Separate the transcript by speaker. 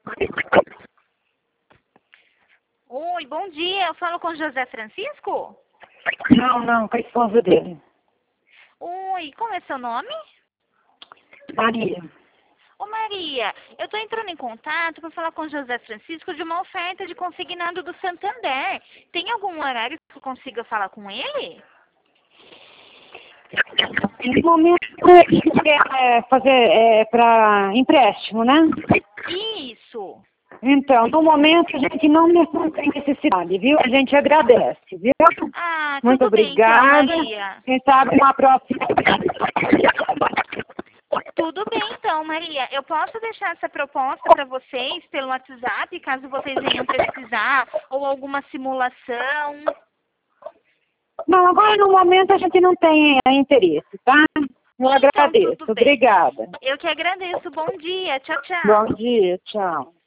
Speaker 1: Oi, bom dia. Eu falo com José Francisco?
Speaker 2: Não, com a esposa dele.
Speaker 1: Oi, como é seu nome?
Speaker 2: Maria.
Speaker 1: Ô Maria, eu estou entrando em contato para falar com o José Francisco de uma oferta de consignado do Santander. Tem algum horário que eu consiga falar com ele?
Speaker 2: No momento, quer fazer para empréstimo, né?
Speaker 1: Isso.
Speaker 2: Então, no momento, a gente não tem necessidade, viu? A gente agradece, viu?
Speaker 1: Ah,
Speaker 2: Muito
Speaker 1: tudo bem então,
Speaker 2: obrigada.
Speaker 1: Maria.
Speaker 2: Quem sabe uma próxima.
Speaker 1: Tudo bem então, Maria. Eu posso deixar essa proposta para vocês pelo WhatsApp, caso vocês venham precisar, ou alguma simulação.
Speaker 2: Não, agora no momento a gente não tem interesse, tá? Eu
Speaker 1: Então,
Speaker 2: agradeço.
Speaker 1: tudo bem.
Speaker 2: Obrigada.
Speaker 1: Eu que agradeço. Bom dia. Tchau, tchau.
Speaker 2: Bom dia, tchau.